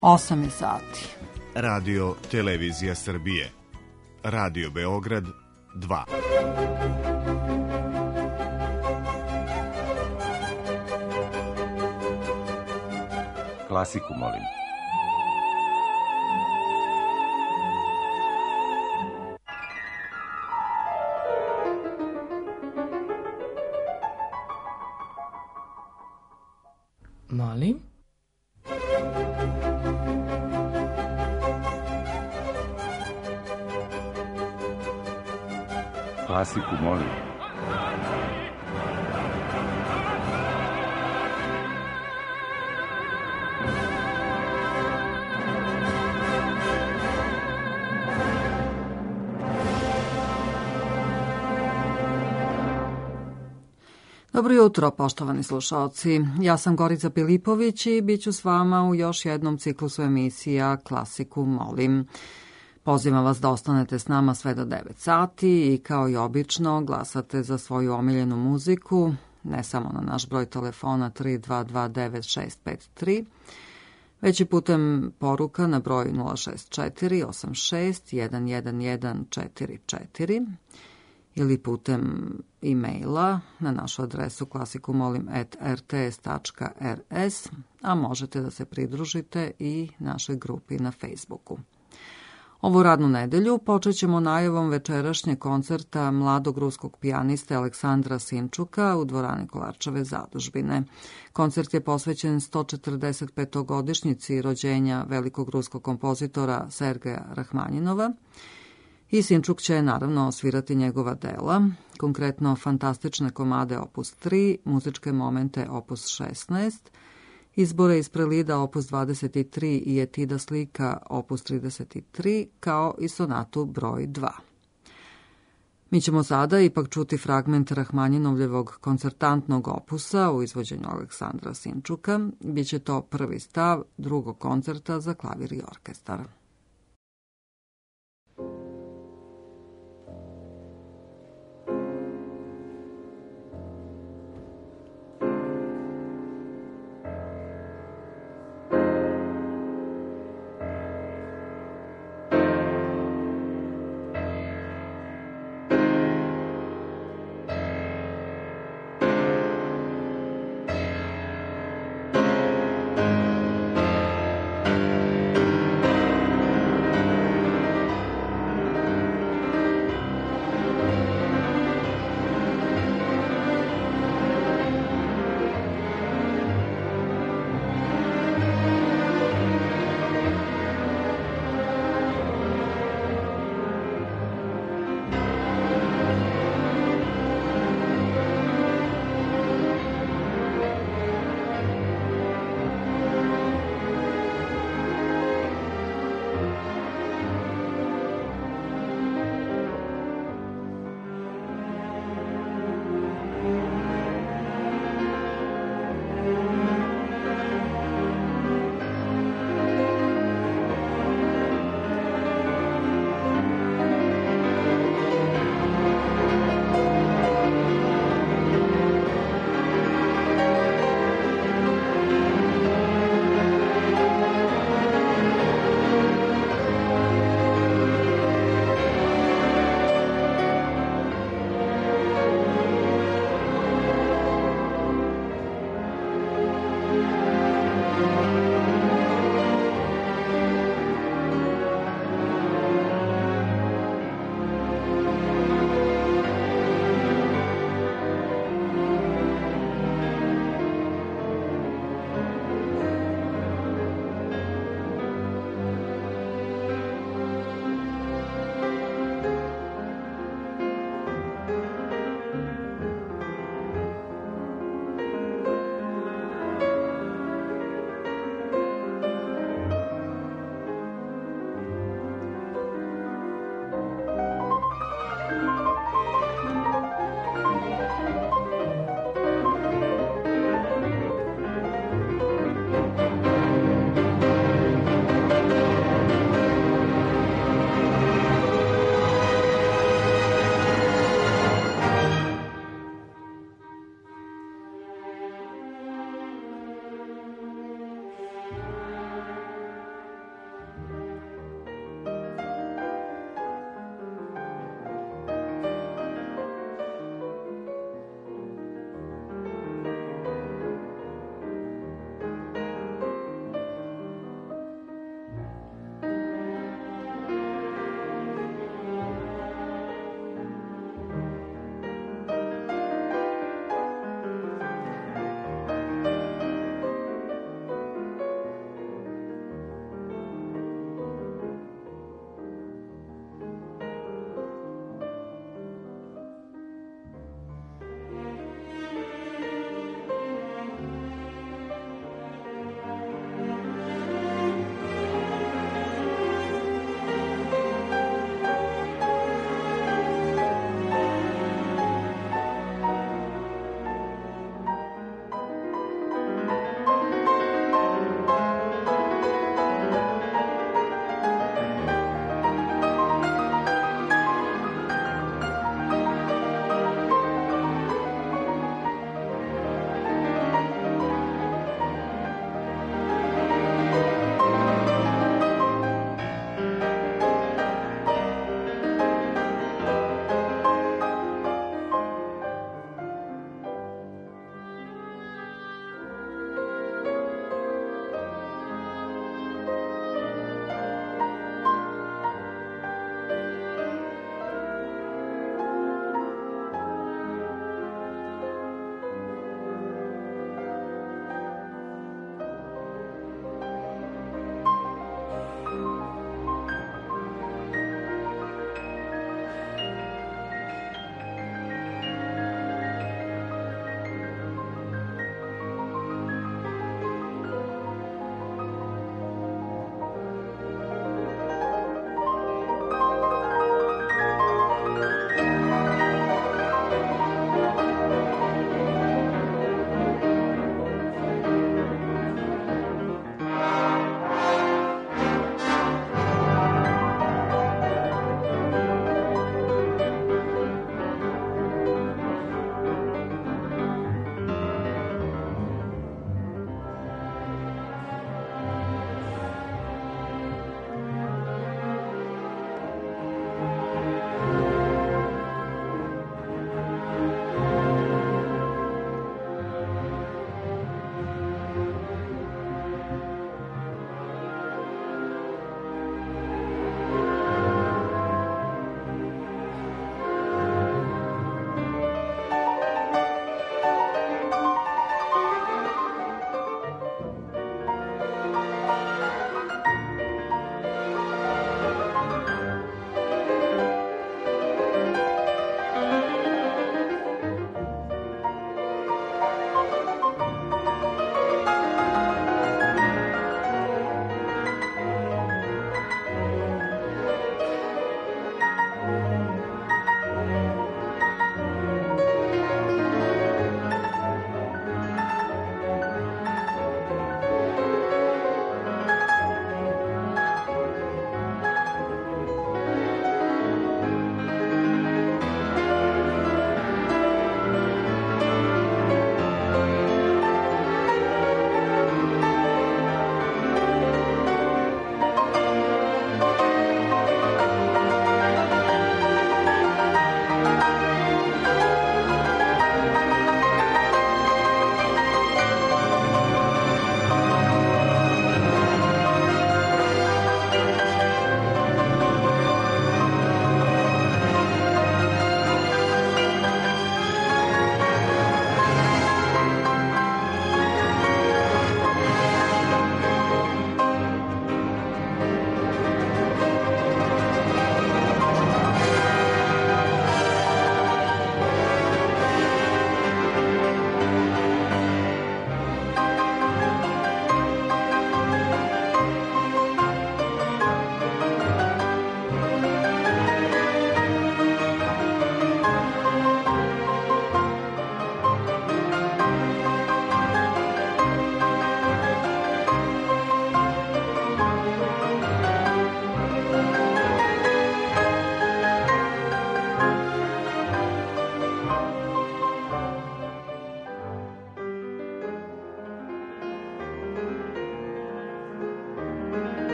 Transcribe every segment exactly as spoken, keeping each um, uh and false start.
osam je sati. Radio Televizija Srbije. Radio Beograd dva. Klasiku molim. Molim? Klasiku molim. Dobro jutro, poštovani slušaoci. Ja sam Gorica Pilipović i bit ću s vama u još jednom ciklusu emisija Klasiku molim. Pozivam vas da ostanete s nama sve do devet sati i kao i obično glasate za svoju omiljenu muziku, ne samo na naš broj telefona tri dva dva devet šest pet tri, već i putem poruka na broj nula šest četiri osam šest jedan jedan jedan četiri četiri ili putem e-maila na našu adresu klasikumolim at r t s tačka r s, a možete da se pridružite i našoj grupi na Facebooku. Ovu radnu nedelju počet ćemo najavom večerašnjeg koncerta mladog ruskog pijaniste Aleksandra Sinčuka u dvorani Kolarčeve zadužbine. Koncert je posvećen sto četrdeset petogodišnjici rođenja velikog ruskog kompozitora Sergeja Rahmanjinova i Sinčuk će naravno osvirati njegova dela, konkretno fantastične komade opus tri, muzičke momente opus šesnaest, izbore iz prelida opus dvadeset tri i etida slika opus trideset tri, kao i sonatu broj dva. Mi ćemo sada ipak čuti fragment Rahmanjinovljevog koncertantnog opusa u izvođenju Aleksandra Sinčuka. Biće to prvi stav drugog koncerta za klavir i orkestar. Thank you.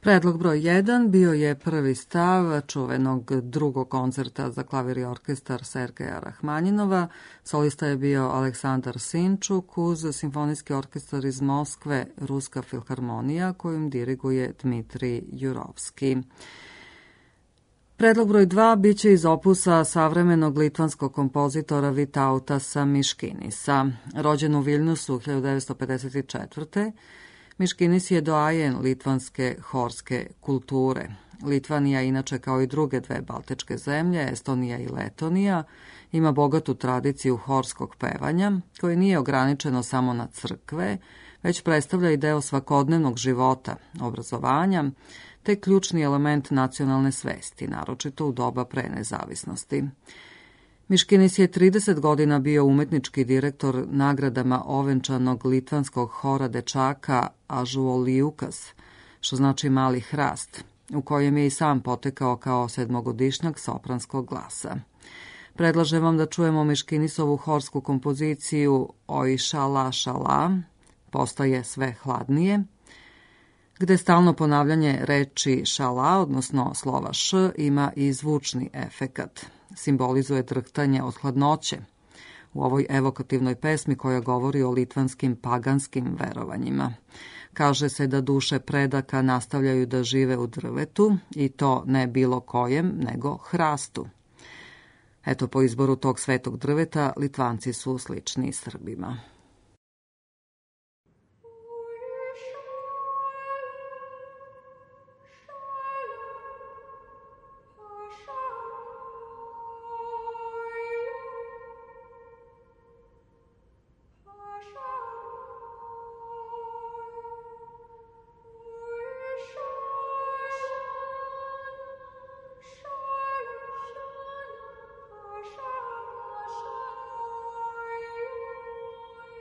Predlog broj jedan bio je prvi stav čuvenog drugog koncerta za klavir i orkestar Sergeja Rahmanjinova. Solista je bio Aleksandar Sinčuk uz simfonijski orkestar iz Moskve, Ruska filharmonija, kojim diriguje Dmitrij Jurovski. Predlog broj dva biće iz opusa savremenog litvanskog kompozitora Vitautasa Miškinisa. Rođen u Viljnusu hiljadu devetsto pedeset četvrte. Miškinis je doajen litvanske horske kulture. Litvanija, inače kao i druge dve baltičke zemlje, Estonija i Letonija, ima bogatu tradiciju horskog pevanja, koje nije ograničeno samo na crkve, već predstavlja i deo svakodnevnog života, obrazovanja, te ključni element nacionalne svesti, naročito u doba pre nezavisnosti. Miškinis je trideset godina bio umetnički direktor nagradama ovenčanog litvanskog hora dečaka Ažuolijukas, što znači mali hrast, u kojem je i sam potekao kao sedmogodišnjak sopranskog glasa. Predlažem vam da čujemo Miškinisovu horsku kompoziciju Oj šala šala, postaje sve hladnije, gde stalno ponavljanje reči šala, odnosno slova š, ima i zvučni efekat. Simbolizuje drhtanje od hladnoće u ovoj evokativnoj pesmi koja govori o litvanskim paganskim verovanjima. Kaže se da duše predaka nastavljaju da žive u drvetu i to ne bilo kojem, nego hrastu. Eto, po izboru tog svetog drveta, Litvanci su slični Srbima. Thank you.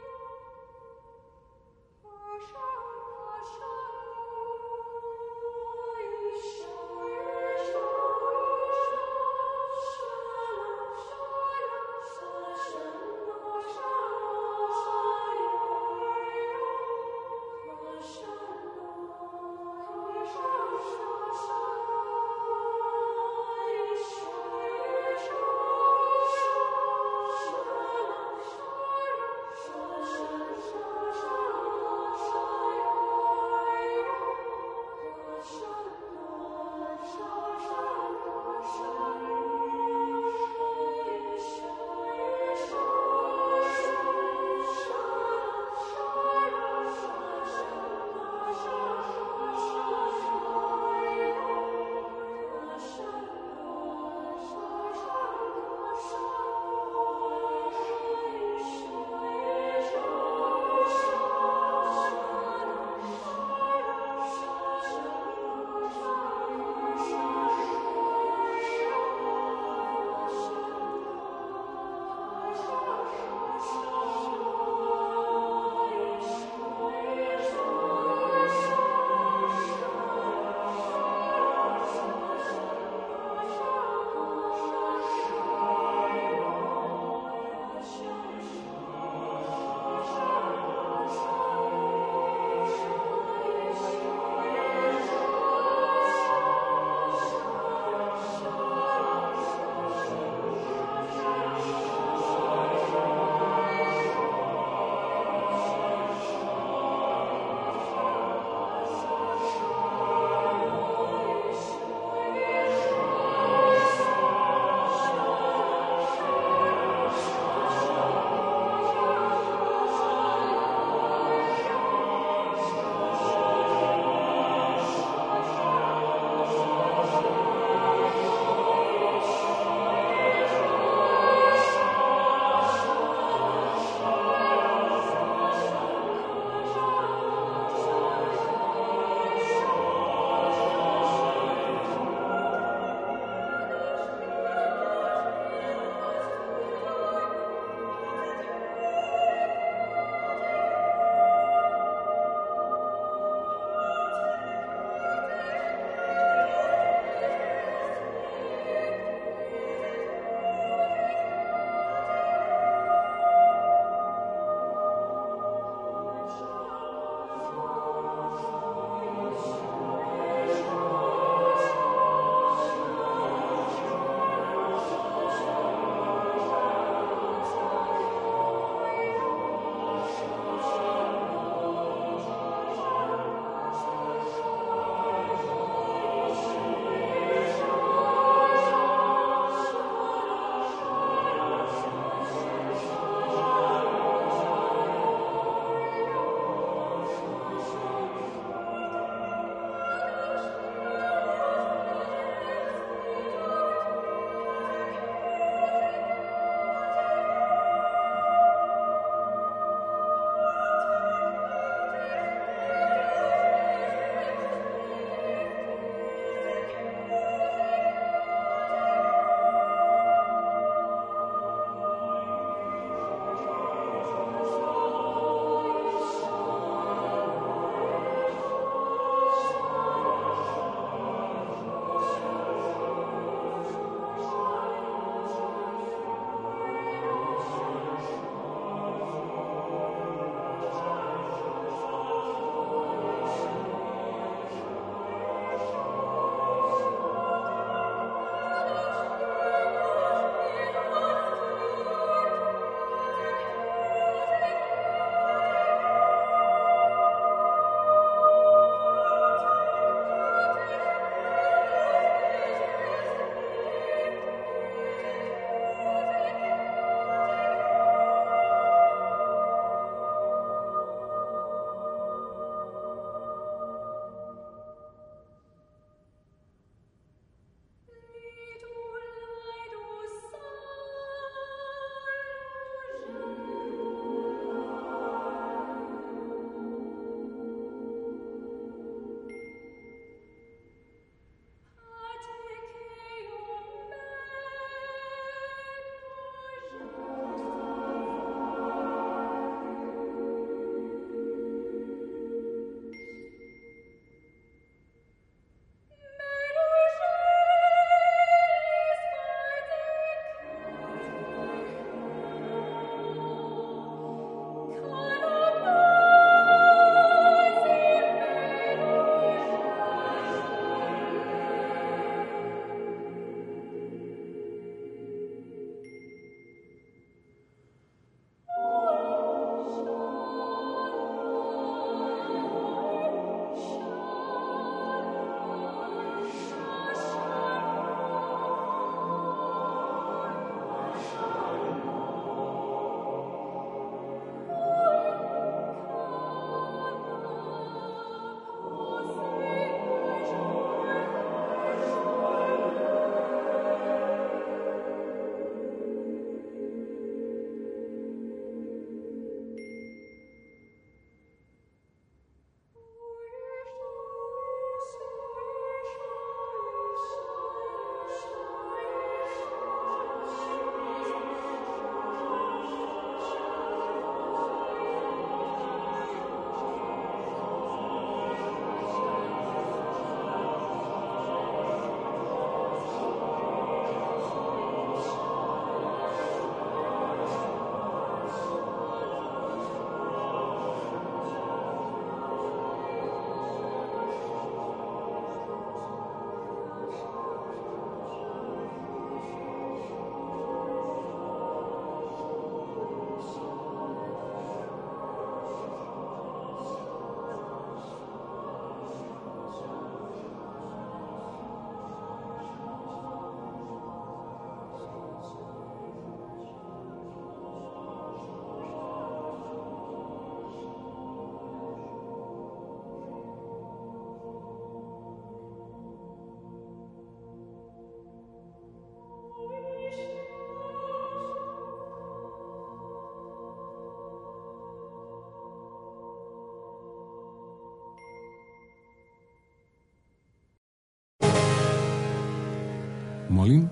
Molim?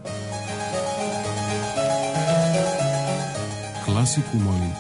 Klasiku molim.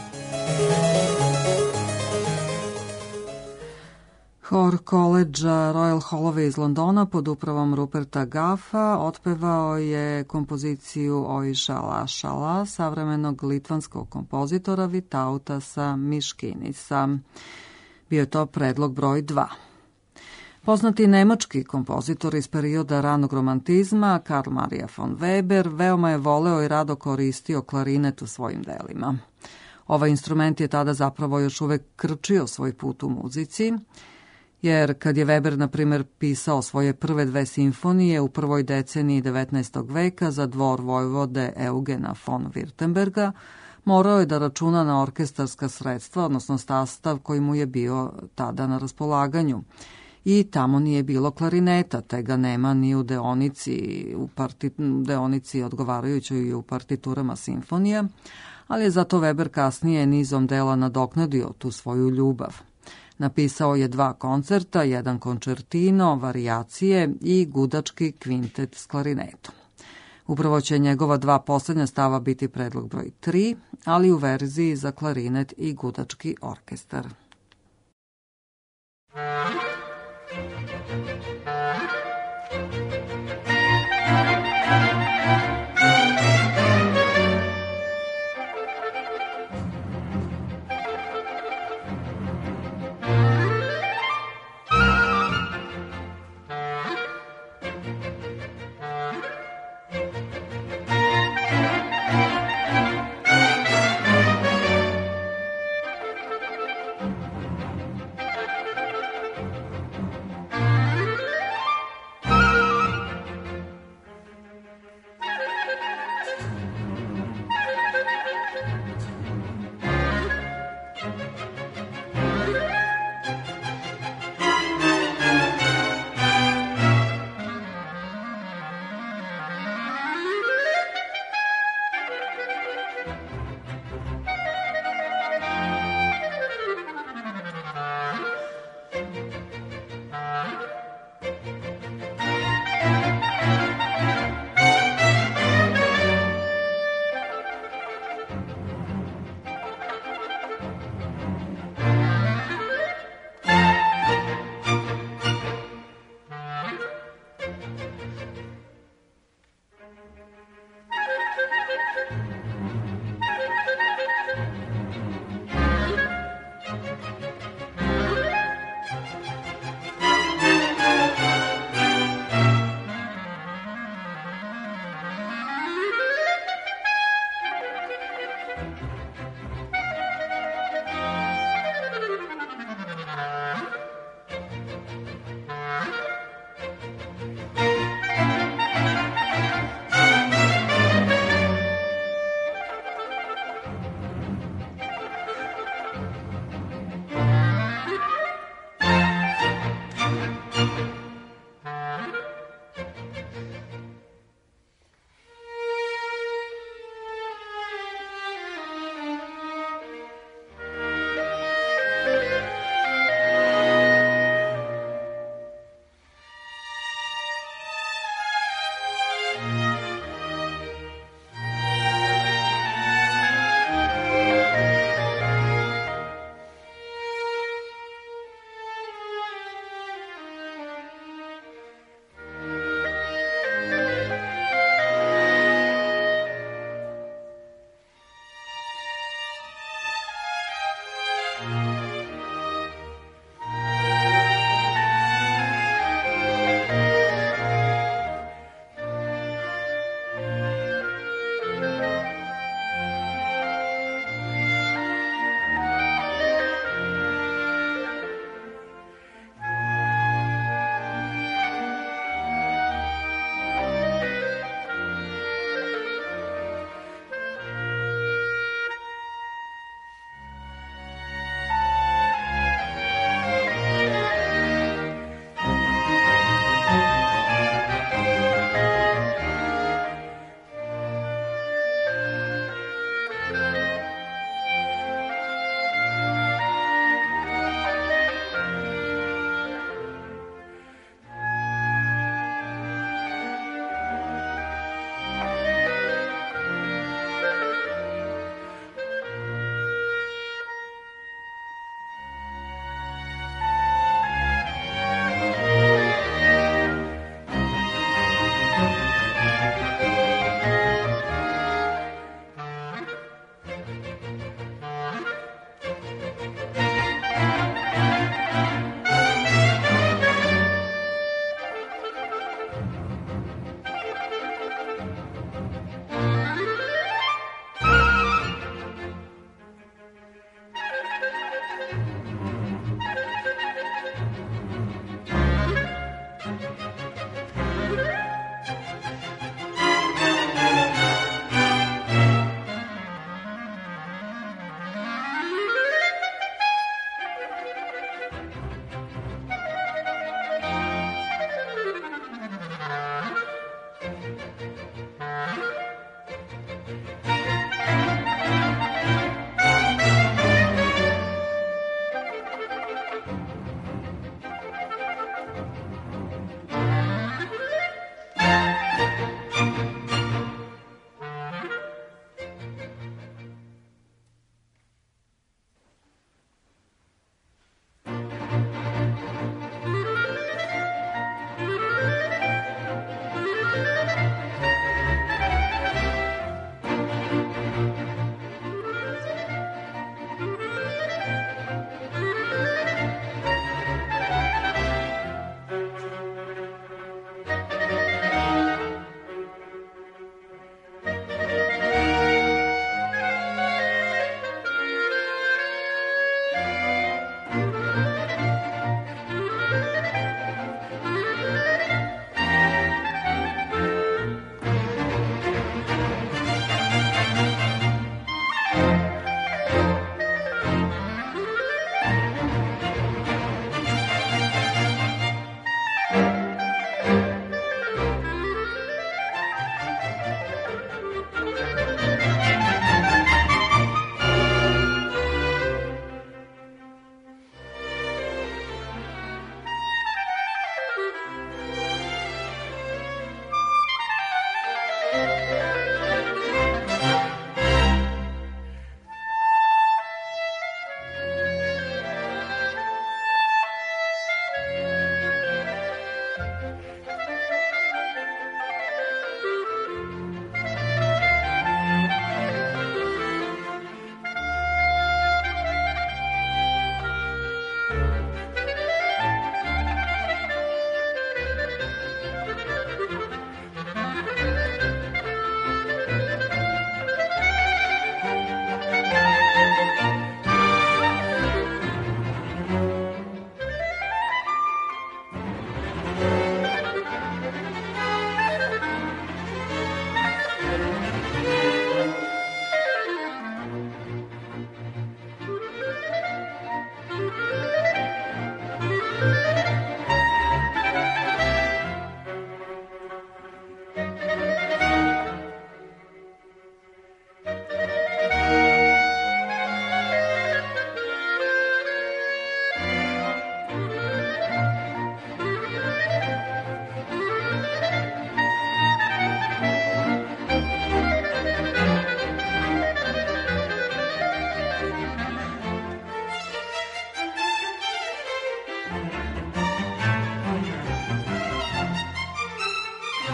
Hor koledža Royal Holloway iz Londona pod upravom Ruperta Gaffa otpevao je kompoziciju Oj šala šala savremenog litvanskog kompozitora Vitautasa Miškinisa. Bio je to predlog broj dva. Poznati nemački kompozitor iz perioda ranog romantizma, Karl Maria von Weber, veoma je voleo i rado koristio klarinet u svojim delima. Ovaj instrument je tada zapravo još uvek krčio svoj put u muzici, jer kad je Weber, na primer, pisao svoje prve dve simfonije u prvoj deceniji devetnaestog veka za dvor vojvode Eugena von Württemberga, morao je da računa na orkestarska sredstva, odnosno sastav koji mu je bio tada na raspolaganju. I tamo nije bilo klarineta, te ga nema ni u deonici, u parti, deonici odgovarajućoj i u partiturama simfonija, ali je zato Weber kasnije nizom dela nadoknadio tu svoju ljubav. Napisao je dva koncerta, jedan koncertino, varijacije i gudački kvintet s klarinetom. Upravo će njegova dva poslednja stava biti predlog broj tri, ali u verziji za klarinet i gudački orkestar.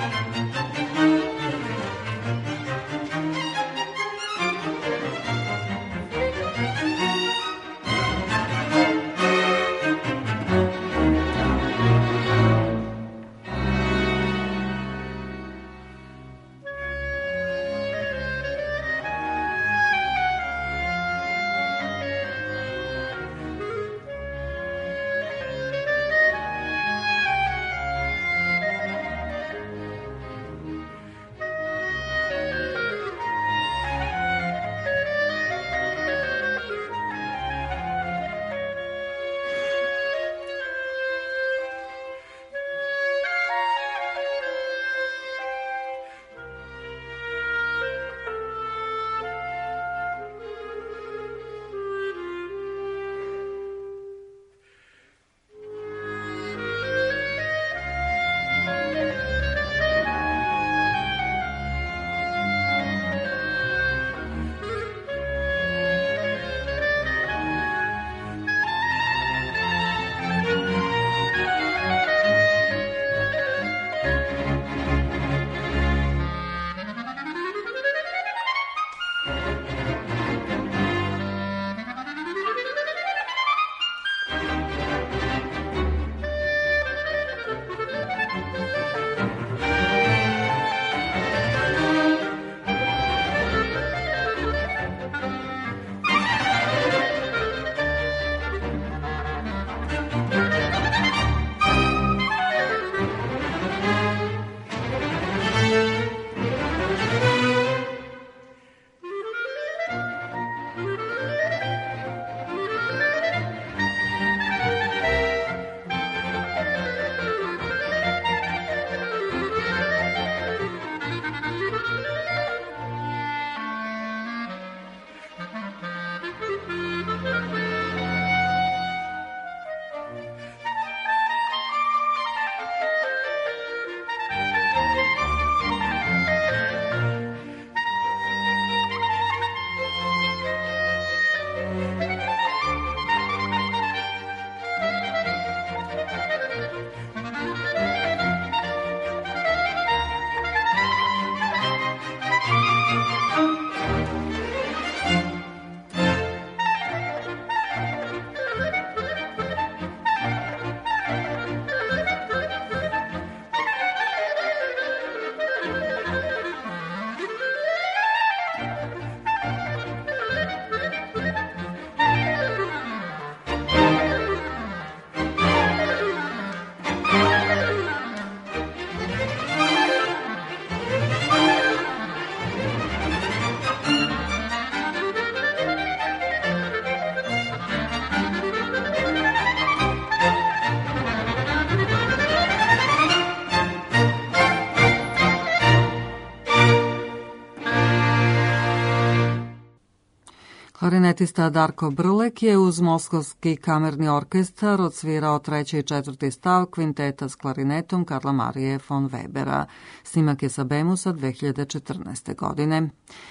Klarinetista Darko Brlek je uz Moskovski kamerni orkestar odsvirao treći i četvrti stav kvinteta s klarinetom Karla Marije von Webera. Snimak je sa Bemusa dve hiljade četrnaeste. godine.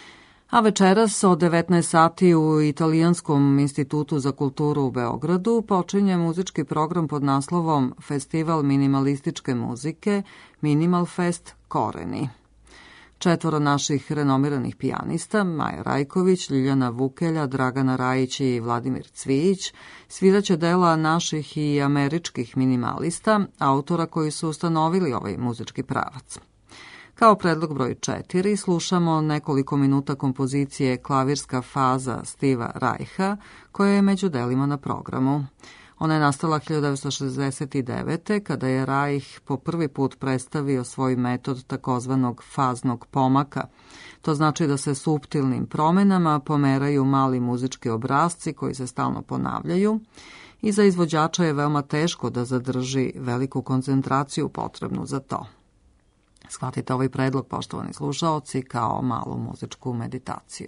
A večeras od devetnaest sati u Italijanskom institutu za kulturu u Beogradu počinje muzički program pod naslovom Festival minimalističke muzike Minimal Fest Koreni. Četvoro naših renomiranih pijanista, Maja Rajković, Ljiljana Vukelja, Dragana Rajić i Vladimir Cvijić, sviraće dela naših i američkih minimalista, autora koji su ustanovili ovaj muzički pravac. Kao predlog broj četiri slušamo nekoliko minuta kompozicije Klavirska faza Steva Reicha, koja je među delima na programu. Ona je nastala hiljadu devetsto šezdeset devete. kada je Reich po prvi put predstavio svoj metod takozvanog faznog pomaka. To znači da se suptilnim promenama pomeraju mali muzički obrasci koji se stalno ponavljaju i za izvođača je veoma teško da zadrži veliku koncentraciju potrebnu za to. Shvatite ovaj predlog, poštovani slušaoci, kao malu muzičku meditaciju.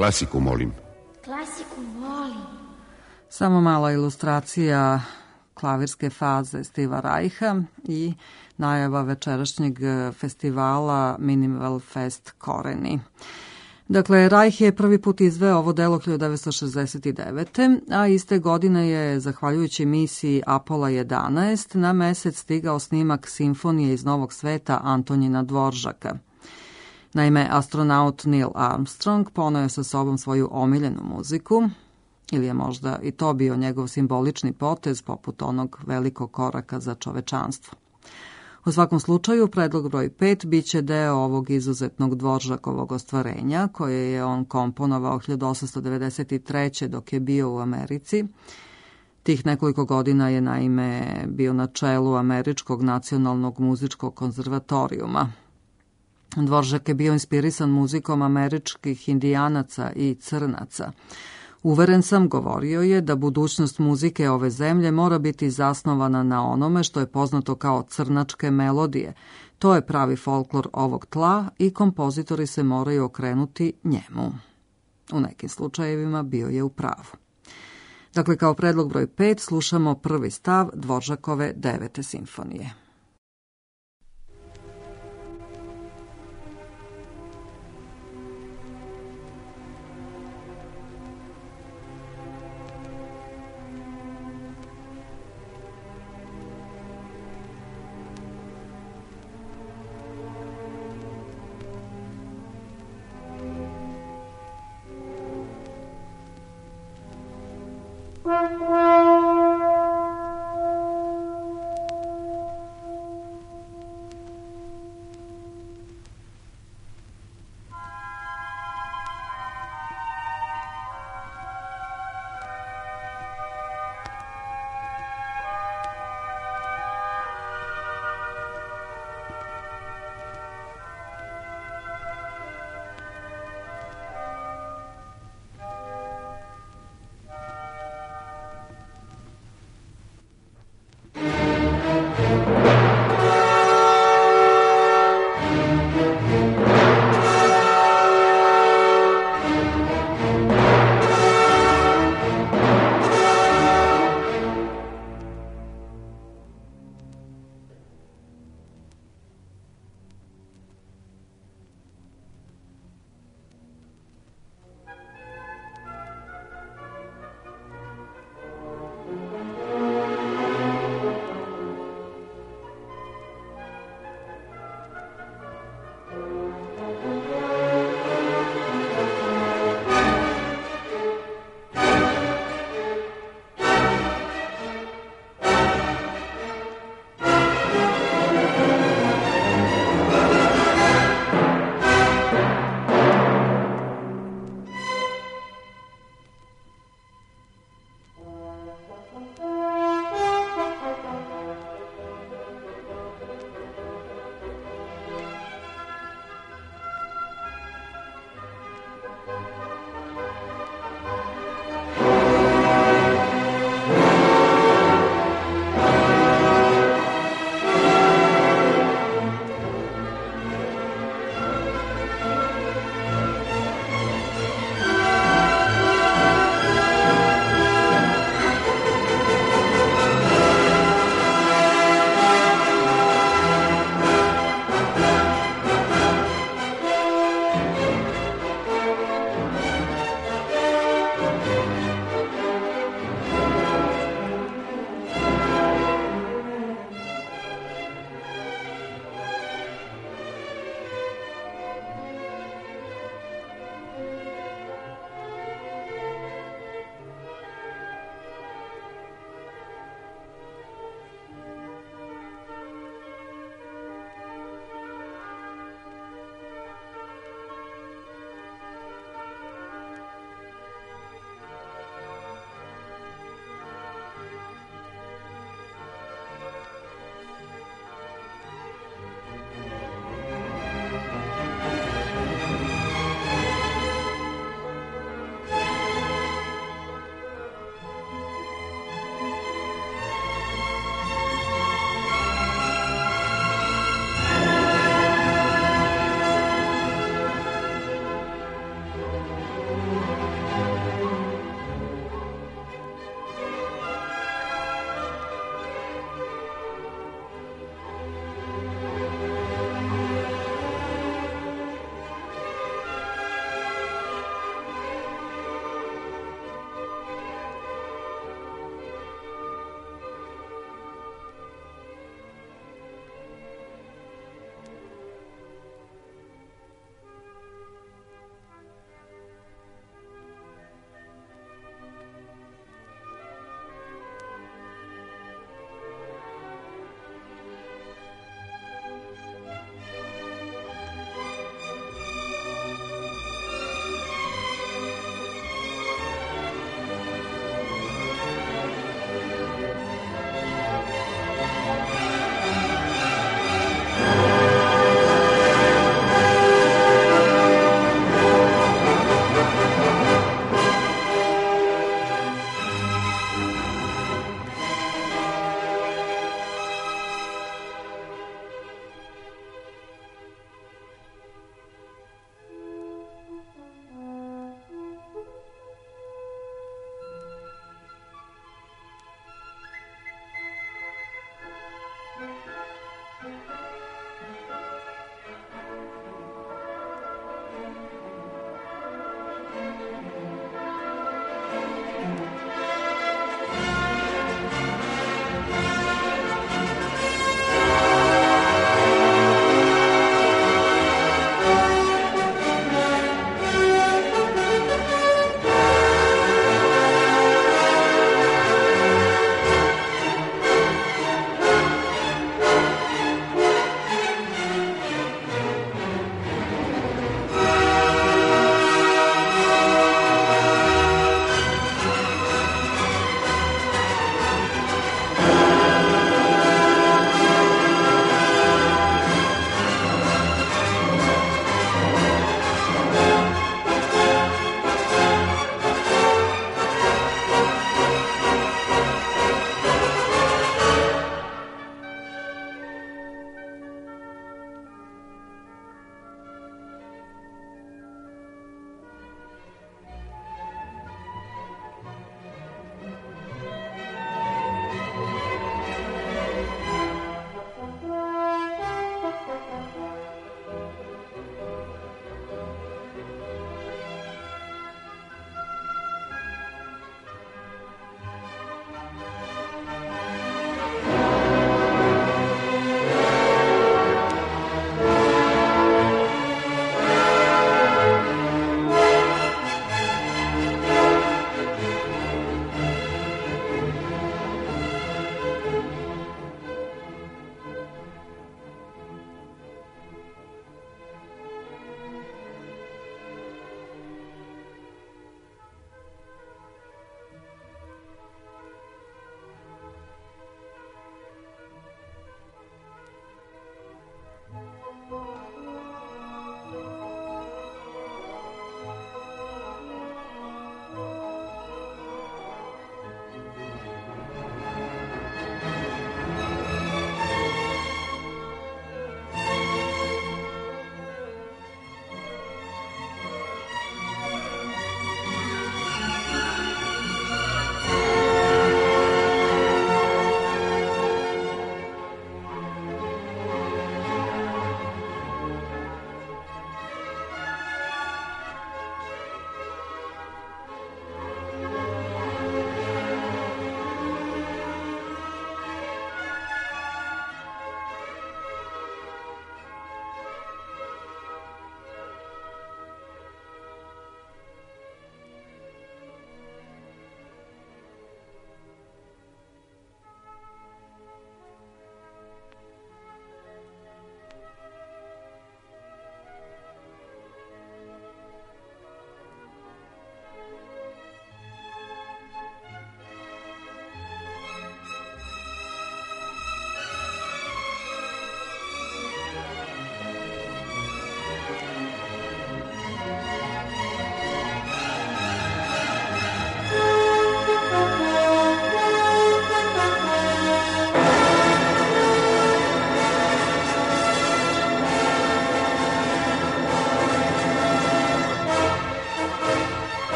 Klasiku, molim. Klasiku, molim. Samo mala ilustracija klavirske faze Stiva Reicha i najava večerašnjeg festivala Minimal Fest Koreni. Dakle, Reich je prvi put izveo ovo delo hiljadu devetsto šezdeset devete. a iste godine je, zahvaljujući misiji Apola jedanaest, na mesec stigao snimak simfonije iz Novog sveta Antonjina Dvoržaka. Naime, astronaut Neil Armstrong poneo sa sobom svoju omiljenu muziku, ili je možda i to bio njegov simbolični potez poput onog velikog koraka za čovečanstvo. U svakom slučaju, predlog broj pet biće deo ovog izuzetnog Dvoržakovog ostvarenja, koje je on komponovao hiljadu osamsto devedeset treće. dok je bio u Americi. Tih nekoliko godina je naime bio na čelu Američkog nacionalnog muzičkog konzervatorijuma. Dvoržak je bio inspirisan muzikom američkih indijanaca i crnaca. Uveren sam, govorio je, da budućnost muzike ove zemlje mora biti zasnovana na onome što je poznato kao crnačke melodije. To je pravi folklor ovog tla i kompozitori se moraju okrenuti njemu. U nekim slučajevima bio je u pravu. Dakle, kao predlog broj pet slušamo prvi stav Dvoržakove devete simfonije.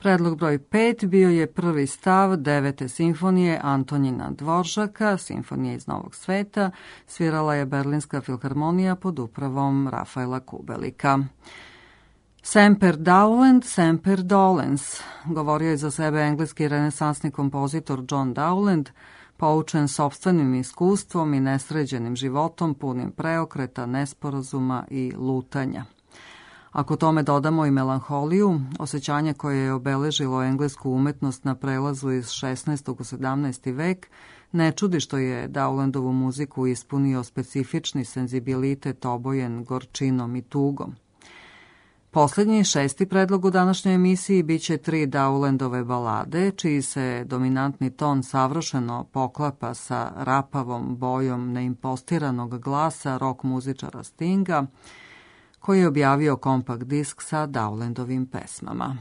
Predlog broj pet bio je prvi stav devete simfonije Antonina Dvoržaka, simfonije iz Novog sveta, svirala je Berlinska filharmonija pod upravom Rafaela Kubelika. Semper Dowland, semper dolens, govorio je za sebe engleski renesansni kompozitor John Dowland, poučen sopstvenim iskustvom i nesređenim životom punim preokreta, nesporazuma i lutanja. Ako tome dodamo i melanholiju, osjećanje koje je obeležilo englesku umetnost na prelazu iz šesnaestog u sedamnaesti vek, ne čudi što je Dowlandovu muziku ispunio specifični senzibilitet obojen gorčinom i tugom. Poslednji, šesti predlog u današnjoj emisiji biće tri Dowlandove balade, čiji se dominantni ton savršeno poklapa sa rapavom bojom neimpostiranog glasa rock muzičara Stinga, koji je objavio kompakt disk sa Dowlandovim pesmama.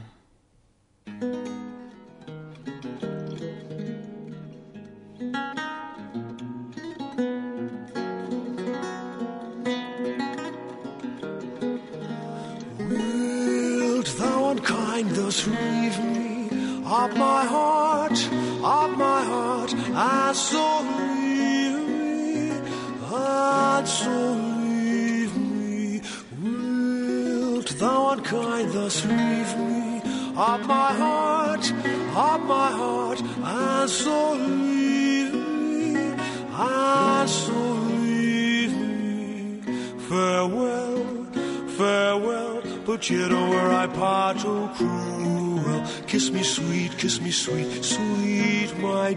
Wilt thou unkind thus leave me of my heart, of my heart, and so leave me, and so leave me. Thou unkind thus leave me of my heart, of my heart, and so leave me, and so leave me. Farewell, farewell, but yet o'er I part, oh cruel. Kiss me sweet, kiss me sweet, sweet my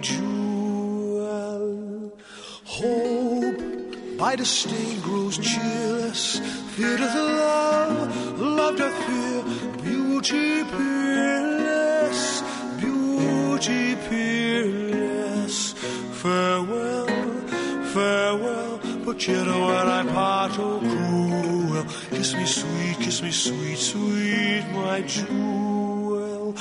jewel. Hope by the stain grows cheerless, fear doth love, love doth fear, beauty peerless, beauty peerless. Farewell, farewell, but yet when I part, oh cruel. Kiss me sweet, kiss me sweet, sweet my jewel.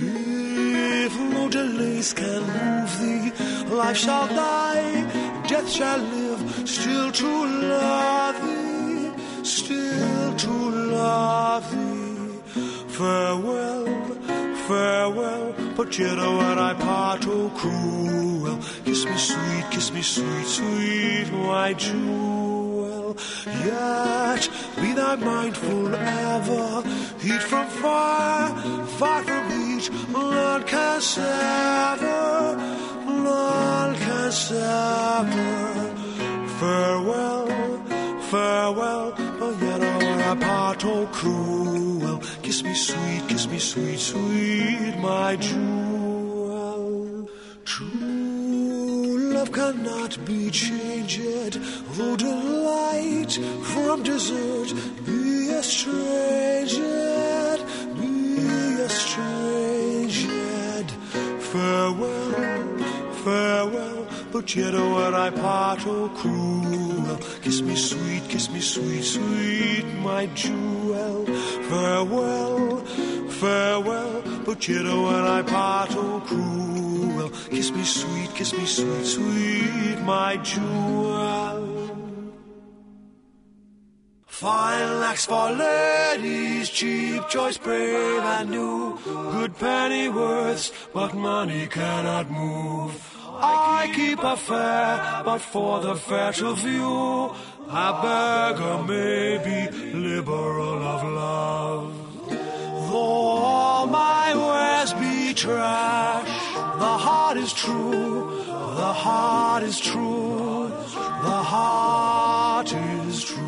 If no delays can move thee, life shall die, death shall live, still to love thee, still to love thee. Farewell, farewell, but yet when I part, oh cruel. Kiss me sweet, kiss me sweet, sweet my jewel. Yet be thou mindful ever, heat from fire, fire from heat, none can sever, none can sever. Farewell, farewell, but yet when I part, oh cruel. Kiss me sweet, kiss me sweet, sweet my jewel. True love cannot be changed, though delight from desert be estranged, be estranged. Farewell, farewell, but yet when I part, oh cruel. Kiss me sweet, kiss me sweet, sweet my jewel. Farewell, farewell, but yet when I part, oh cruel. Kiss me sweet, kiss me sweet, sweet my jewel. Fine lacs for ladies, cheap choice, brave and new. Good pennyworths, but money cannot move. I keep a fair, but for the fair to view, a beggar may be liberal of love. Though all my wares be trash, the heart is true, the heart is true, the heart is true.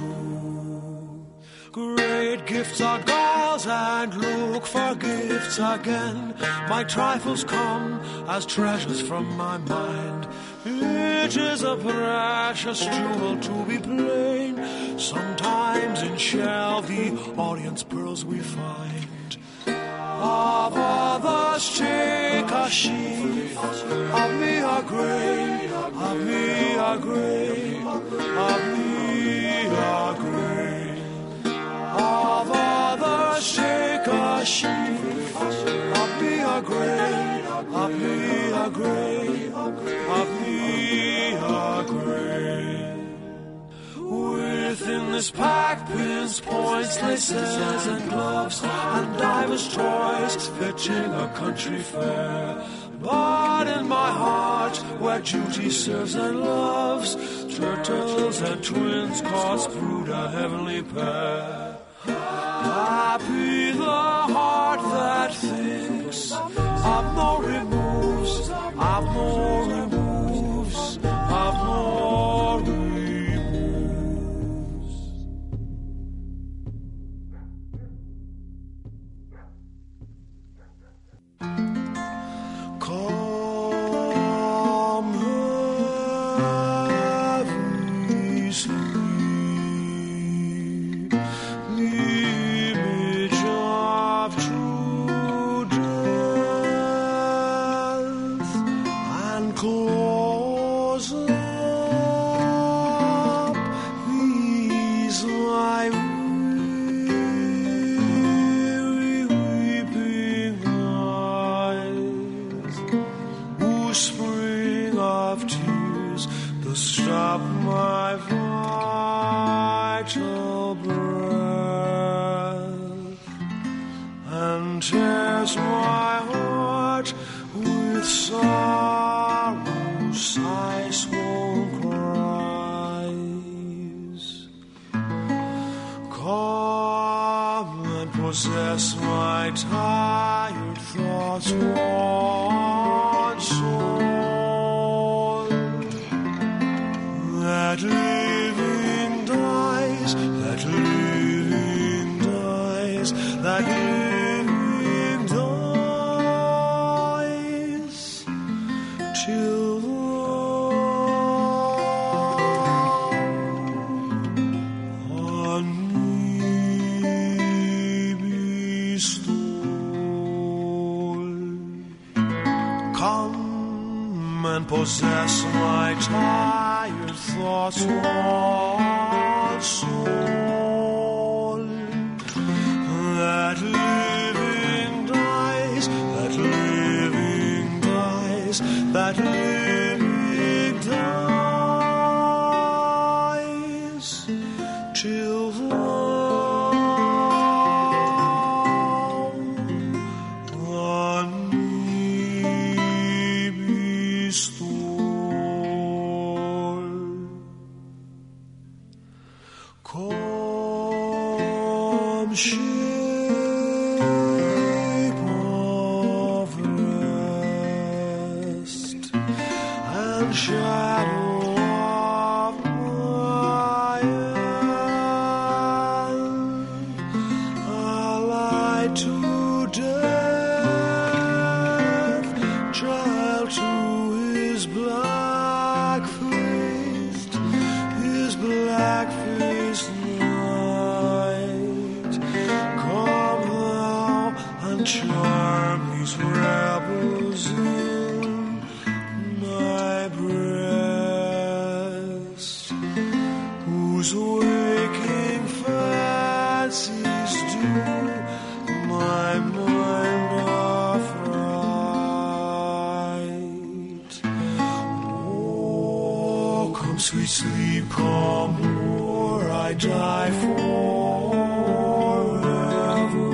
Great gifts are God's and look for gifts again. My trifles come as treasures from my mind. It is a precious jewel to be plain. Sometimes in shell the audience pearls we find. Of others take a sheaf, of me a grain, of me a grain, of me a grain. Of others take a sheaf, of me a grain, of me a grain, of me a grain. With in this pack, pins, points, laces, and gloves, and divers' toys fetching a country fair. But in my heart, where duty serves and loves, turtles and twins cause brood a heavenly pair. Happy the heart that thinks of no removes, of no removes, of no removes. Come heavy sleep, the image of true death, and close up these my weary weeping eyes, whose spring of tears does stop my vital breath, and tears my heart with sorrow's ice-swollen cries. Come and possess my tired thoughts once more. That living dies, that living dies, that living dies, till on me bestowed. Come and possess my tired thoughts once more. That living dies, that living dies, that living dies, till on me bestowed. Come, shape of rest, and shadow of my end, ally to death, child to his black-faced, his black-faced night. Come thou and charm these rebels in my breast, whose waking fancies do my mind affright. Oh, come sweet sleep, come, or I die forever.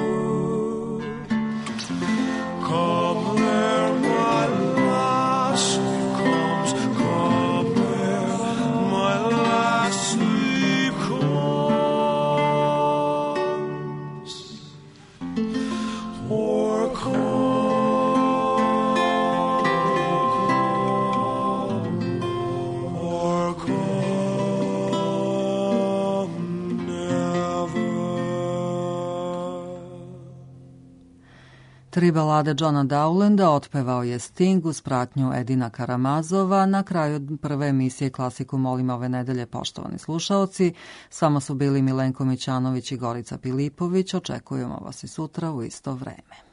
Come where my last sleep comes, come where my last sleep comes, or come, or come never. Tri balade Johna Dowlanda otpevao je Sting uz pratnju Edina Karamazova na kraju prve emisije Klasiku molim ove nedelje, poštovani slušaoci. S vama su bili Milenko Mićanović i Gorica Pilipović. Očekujemo vas i sutra u isto vreme.